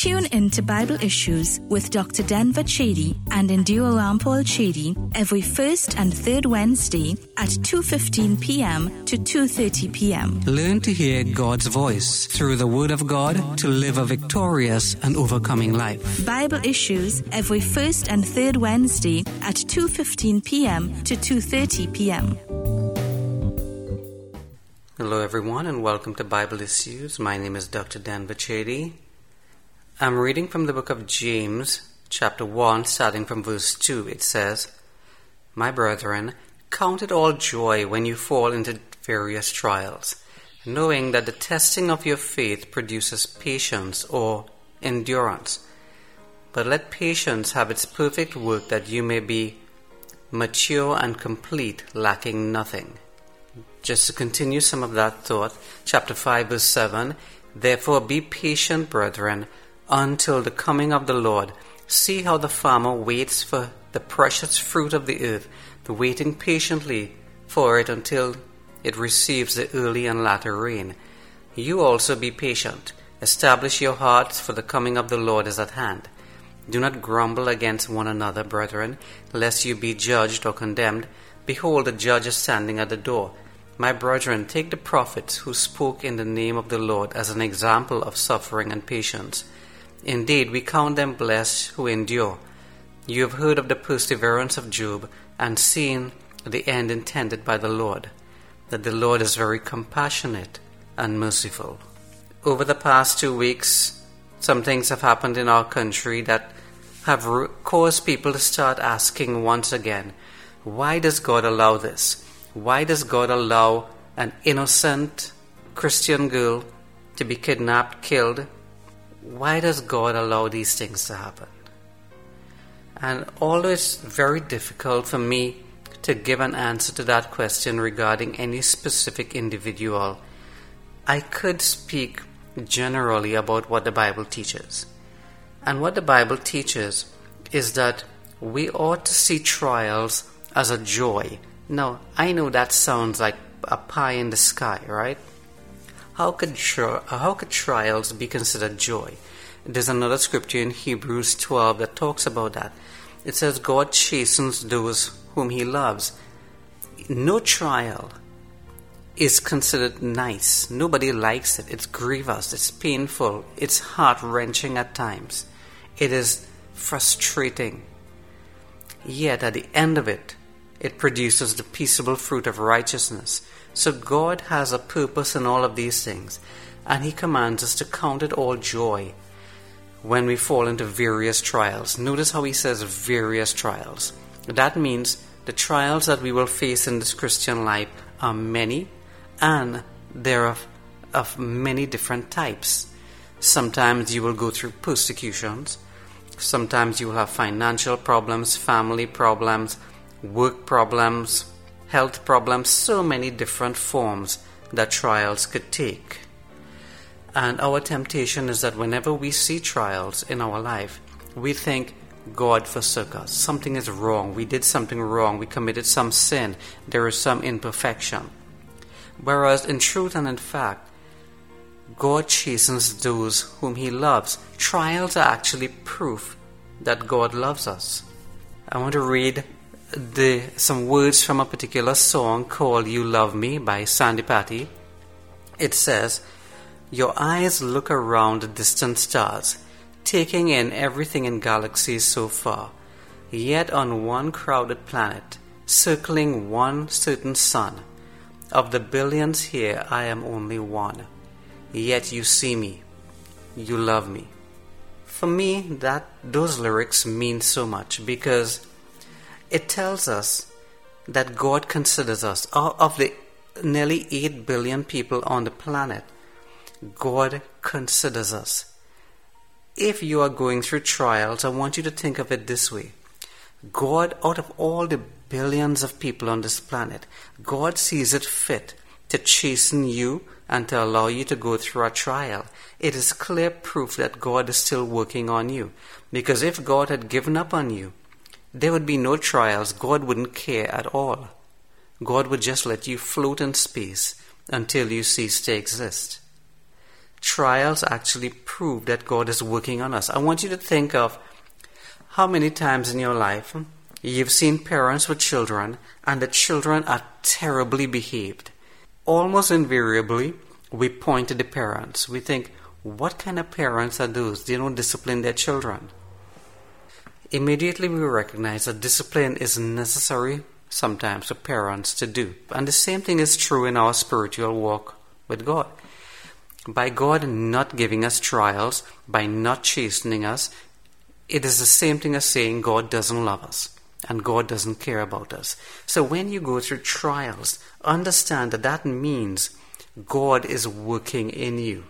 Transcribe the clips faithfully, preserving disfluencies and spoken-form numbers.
Tune in to Bible Issues with Doctor Denver Chedi and Endure Rampol Chedi every first and third Wednesday at two fifteen p.m. to two thirty p.m. Learn to hear God's voice through the Word of God to live a victorious and overcoming life. Bible Issues every first and third Wednesday at two fifteen p.m. to two thirty p.m. Hello everyone and welcome to Bible Issues. My name is Doctor Denver Chedi. I'm reading from the book of James, chapter one, starting from verse two. It says, "My brethren, count it all joy when you fall into various trials, knowing that the testing of your faith produces patience or endurance. But let patience have its perfect work, that you may be mature and complete, lacking nothing." Just to continue some of that thought, chapter five, verse seven, "Therefore be patient, brethren, until the coming of the Lord. See how the farmer waits for the precious fruit of the earth, waiting patiently for it until it receives the early and latter rain. You also be patient. Establish your hearts, for the coming of the Lord is at hand. Do not grumble against one another, brethren, lest you be judged or condemned. Behold, the judge is standing at the door. My brethren, take the prophets who spoke in the name of the Lord as an example of suffering and patience. Indeed, we count them blessed who endure. You have heard of the perseverance of Job and seen the end intended by the Lord, that the Lord is very compassionate and merciful." Over the past two weeks, some things have happened in our country that have caused people to start asking once again, why does God allow this? Why does God allow an innocent Christian girl to be kidnapped, killed? Why does God allow these things to happen? And although it's very difficult for me to give an answer to that question regarding any specific individual, I could speak generally about what the Bible teaches. And what the Bible teaches is that we ought to see trials as a joy. Now, I know that sounds like a pie in the sky, right? How could tri- how could trials be considered joy? There's another scripture in Hebrews twelve that talks about that. It says, God chastens those whom he loves. No trial is considered nice. Nobody likes it. It's grievous. It's painful. It's heart-wrenching at times. It is frustrating. Yet at the end of it, it produces the peaceable fruit of righteousness. So God has a purpose in all of these things, and he commands us to count it all joy when we fall into various trials. Notice how he says various trials. That means the trials that we will face in this Christian life are many, and they're of, of many different types. Sometimes you will go through persecutions. Sometimes you will have financial problems, family problems, work problems, health problems, so many different forms that trials could take. And our temptation is that whenever we see trials in our life, we think God forsook us. Something is wrong. We did something wrong. We committed some sin. There is some imperfection. Whereas in truth and in fact, God chastens those whom he loves. Trials are actually proof that God loves us. I want to read The, some words from a particular song called You Love Me by Sandy Patty. It says, "Your eyes look around the distant stars, taking in everything in galaxies so far. Yet on one crowded planet, circling one certain sun, of the billions here I am only one. Yet you see me, you love me." For me, that those lyrics mean so much, because it tells us that God considers us. Of the nearly eight billion people on the planet, God considers us. If you are going through trials, I want you to think of it this way. God, out of all the billions of people on this planet, God sees it fit to chasten you and to allow you to go through a trial. It is clear proof that God is still working on you. Because if God had given up on you, there would be no trials. God wouldn't care at all. God would just let you float in space until you cease to exist. Trials actually prove that God is working on us. I want you to think of how many times in your life you've seen parents with children and the children are terribly behaved. Almost invariably, we point to the parents. We think, what kind of parents are those? They don't discipline their children. Immediately we recognize that discipline is necessary sometimes for parents to do. And the same thing is true in our spiritual walk with God. By God not giving us trials, by not chastening us, it is the same thing as saying God doesn't love us and God doesn't care about us. So when you go through trials, understand that that means God is working in you.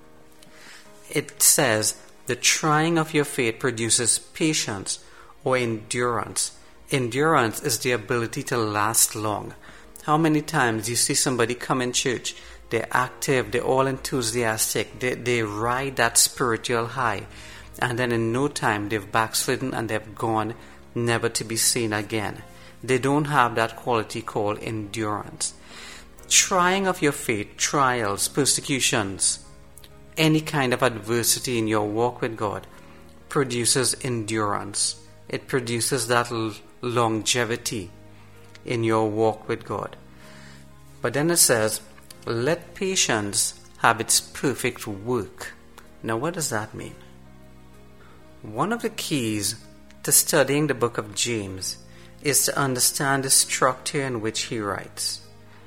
It says, the trying of your faith produces patience or endurance. Endurance is the ability to last long. How many times you see somebody come in church, they're active, they're all enthusiastic, they, they ride that spiritual high, and then in no time they've backslidden and they've gone never to be seen again. They don't have that quality called endurance. Trying of your faith, trials, persecutions, any kind of adversity in your walk with God produces endurance. It produces that l- longevity in your walk with God. But then it says, let patience have its perfect work. Now what does that mean? One of the keys to studying the book of James is to understand the structure in which he writes.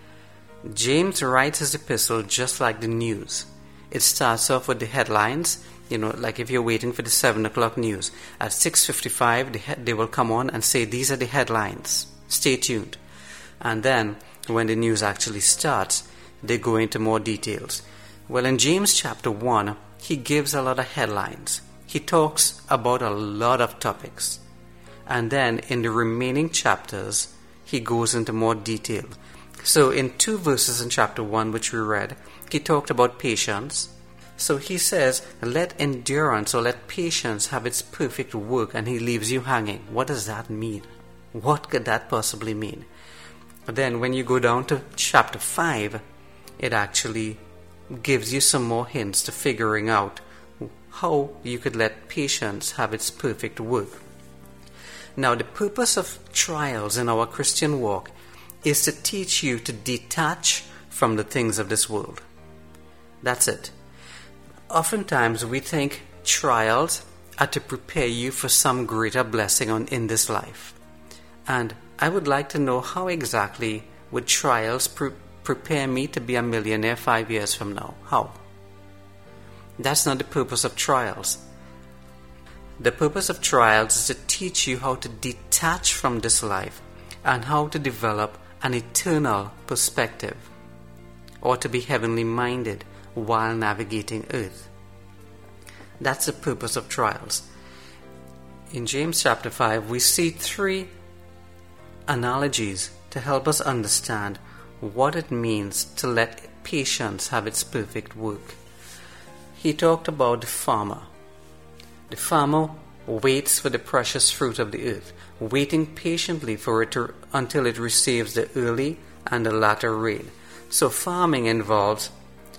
James writes his epistle just like the news. It starts off with the headlines, you know, like if you're waiting for the seven o'clock news. At six fifty-five, they, they will come on and say, these are the headlines. Stay tuned. And then, when the news actually starts, they go into more details. Well, in James chapter one, he gives a lot of headlines. He talks about a lot of topics. And then, in the remaining chapters, he goes into more detail. So, in two verses in chapter one, which we read, he talked about patience. So he says, let endurance or let patience have its perfect work, and he leaves you hanging. What does that mean? What could that possibly mean? Then when you go down to chapter five, it actually gives you some more hints to figuring out how you could let patience have its perfect work. Now, the purpose of trials in our Christian walk is to teach you to detach from the things of this world. That's it. Oftentimes we think trials are to prepare you for some greater blessing on, in this life. And I would like to know, how exactly would trials pre- prepare me to be a millionaire five years from now? How? That's not the purpose of trials. The purpose of trials is to teach you how to detach from this life and how to develop an eternal perspective, or to be heavenly minded while navigating earth. That's the purpose of trials. In James chapter five, we see three analogies to help us understand what it means to let patience have its perfect work. He talked about the farmer. The farmer waits for the precious fruit of the earth, waiting patiently for it to, until it receives the early and the latter rain. So farming involves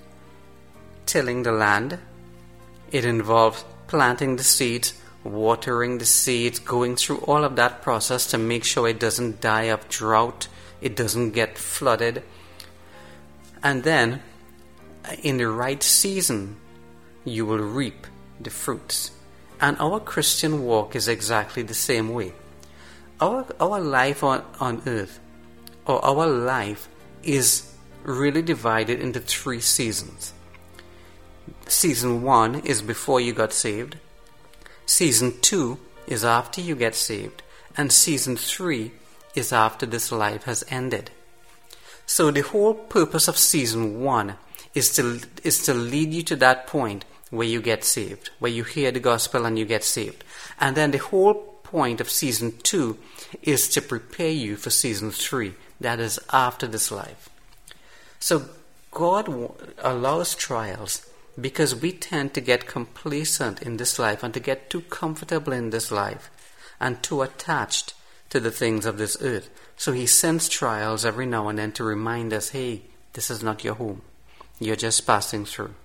tilling the land. It involves planting the seeds, watering the seeds, going through all of that process to make sure it doesn't die of drought, it doesn't get flooded. And then, in the right season, you will reap the fruits. And our Christian walk is exactly the same way. Our, our life on, on earth, or our life, is really divided into three seasons. Season one is before you got saved. Season two is after you get saved. And season three is after this life has ended. So the whole purpose of season one is to, is to lead you to that point where you get saved, where you hear the gospel and you get saved. And then the whole point of season two is to prepare you for season three, that is after this life. So God allows trials because we tend to get complacent in this life and to get too comfortable in this life and too attached to the things of this earth. So he sends trials every now and then to remind us, hey, this is not your home. You're just passing through.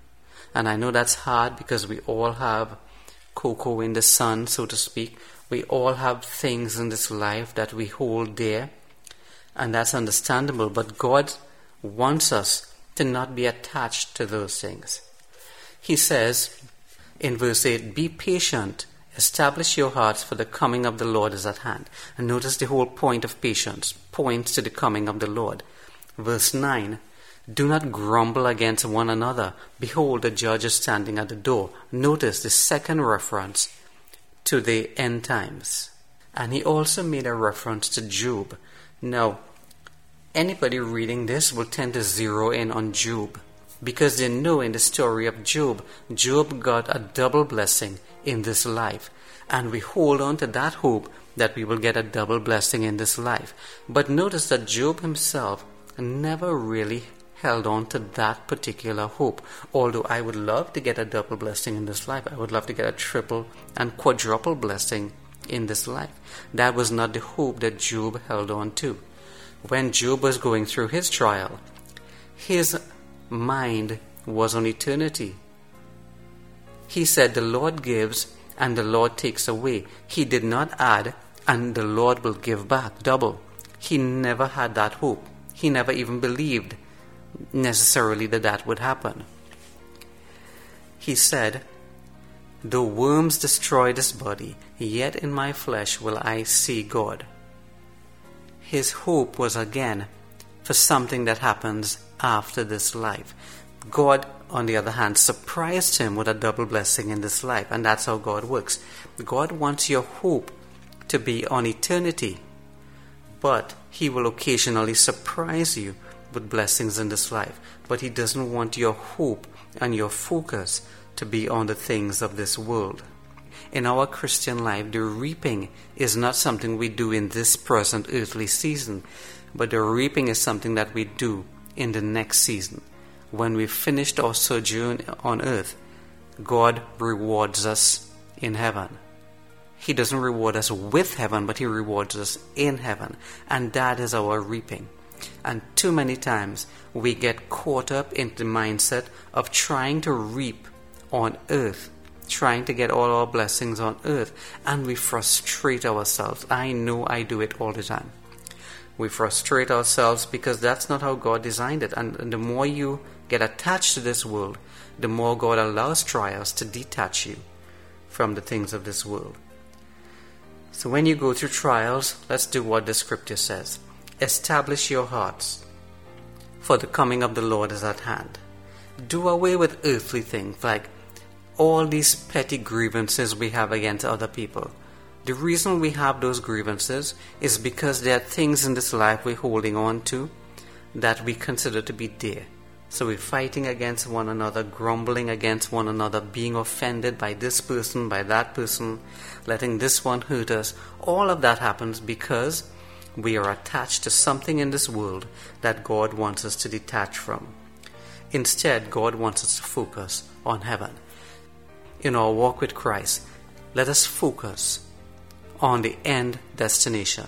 And I know that's hard because we all have cocoa in the sun, so to speak. We all have things in this life that we hold dear, and that's understandable. But God wants us to not be attached to those things. He says in verse eight, be patient, establish your hearts, for the coming of the Lord is at hand. And notice the whole point of patience points to the coming of the Lord. Verse nine, do not grumble against one another. Behold, the judge is standing at the door. Notice the second reference to the end times. And he also made a reference to Job. Now, anybody reading this will tend to zero in on Job, because they know in the story of Job, Job got a double blessing in this life. And we hold on to that hope that we will get a double blessing in this life. But notice that Job himself never really held on to that particular hope. Although I would love to get a double blessing in this life, I would love to get a triple and quadruple blessing in this life. That was not the hope that Job held on to. When Job was going through his trial, his mind was on eternity. He said, the Lord gives and the Lord takes away. He did not add, and the Lord will give back double. He never had that hope. He never even believed necessarily that that would happen. He said, though worms destroy this body, yet in my flesh will I see God. His hope was again for something that happens after this life. God, on the other hand, surprised him with a double blessing in this life, and that's how God works. God wants your hope to be on eternity, but he will occasionally surprise you with blessings in this life. But he doesn't want your hope and your focus to be on the things of this world. In our Christian life, the reaping is not something we do in this present earthly season, but the reaping is something that we do in the next season. When we've finished our sojourn on earth, God rewards us in heaven. He doesn't reward us with heaven, but he rewards us in heaven. And that is our reaping. And too many times we get caught up in the mindset of trying to reap on earth, trying to get all our blessings on earth, and we frustrate ourselves. I know I do it all the time. We frustrate ourselves because that's not how God designed it. And the more you get attached to this world, the more God allows trials to detach you from the things of this world. So when you go through trials, let's do what the scripture says. Establish your hearts, for the coming of the Lord is at hand. Do away with earthly things like all these petty grievances we have against other people. The reason we have those grievances is because there are things in this life we're holding on to that we consider to be dear. So we're fighting against one another, grumbling against one another, being offended by this person, by that person, letting this one hurt us. All of that happens because we are attached to something in this world that God wants us to detach from. Instead, God wants us to focus on heaven. In our walk with Christ, let us focus on the end destination.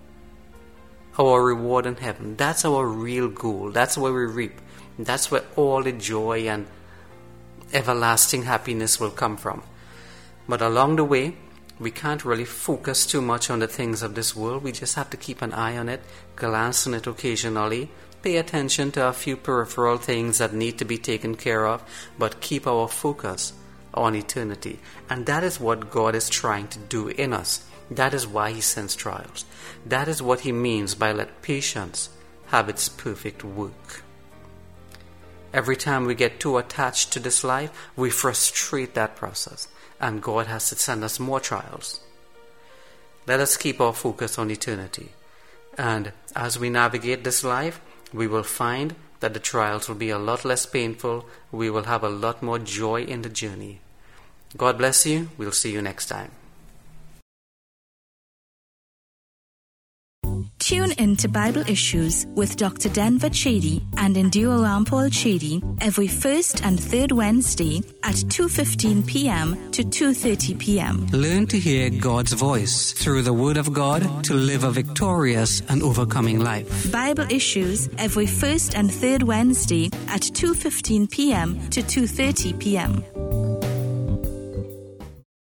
Our reward in heaven. That's our real goal. That's where we reap. That's where all the joy and everlasting happiness will come from. But along the way, we can't really focus too much on the things of this world. We just have to keep an eye on it, glance on it occasionally, pay attention to a few peripheral things that need to be taken care of, but keep our focus on eternity. And that is what God is trying to do in us. That is why he sends trials. That is what he means by let patience have its perfect work. Every time we get too attached to this life, we frustrate that process, and God has to send us more trials. Let us keep our focus on eternity. And as we navigate this life, we will find that the trials will be a lot less painful. We will have a lot more joy in the journey. God bless you. We'll see you next time. Tune in to Bible Issues with Doctor Denver Chady and Endure Rampol Chady every first and third Wednesday at two fifteen p.m. to two thirty p.m. Learn to hear God's voice through the Word of God to live a victorious and overcoming life. Bible Issues every first and third Wednesday at two fifteen p.m. to two thirty p.m.